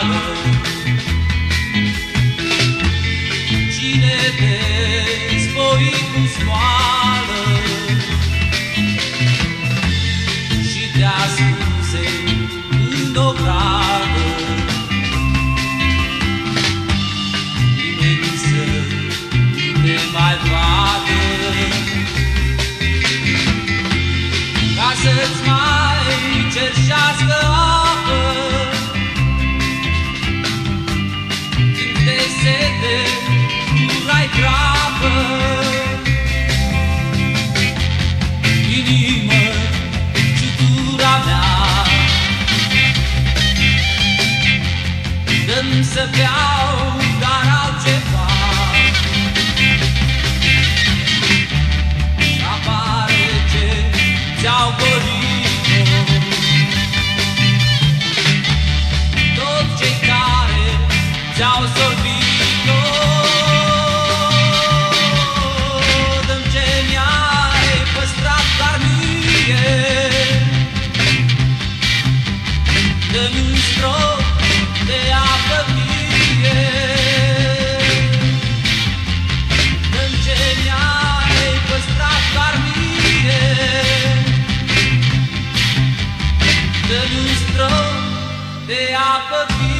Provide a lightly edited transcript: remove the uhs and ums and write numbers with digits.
reală. Cine te spoi cu smoală și te ascunse în ogradă, nimeni să te mai vadă, ca să-ți mai cerșească apă când te sete gura-i crapă. Inimă, ciutura mea, dă-mi să beau, dar altceva. Apare ce ți-au golit-o toți cei care ți-au sorbit-o. Dă-mi ce mi-ai păstrat doar mie, dă-mi un strop de apă vie. Dă-mi ce mi-ai păstrat doar mie, dă-mi un strop de apă vie.